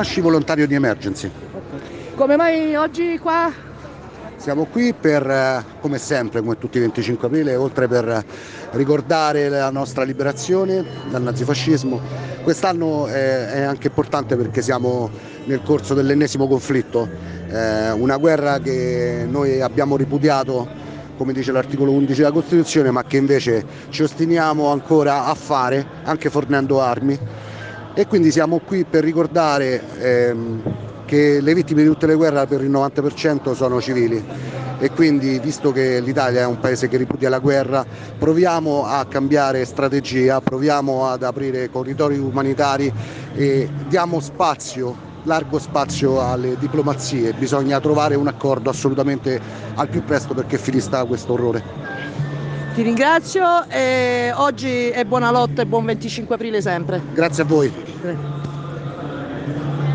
Nasci volontario di Emergency. Come mai oggi qua? Siamo qui per, come sempre, come tutti i 25 aprile, oltre per ricordare la nostra liberazione dal nazifascismo. Quest'anno è anche importante perché siamo nel corso dell'ennesimo conflitto, una guerra che noi abbiamo ripudiato, come dice l'articolo 11 della Costituzione, ma che invece ci ostiniamo ancora a fare, anche fornendo armi. E quindi siamo qui per ricordare che le vittime di tutte le guerre per il 90% sono civili, e quindi, visto che l'Italia è un paese che ripudia la guerra, proviamo a cambiare strategia, proviamo ad aprire corridoi umanitari e diamo spazio, largo spazio alle diplomazie. Bisogna trovare un accordo assolutamente al più presto perché finisca questo orrore. Ti ringrazio e oggi è buona lotta e buon 25 aprile sempre. Grazie a voi.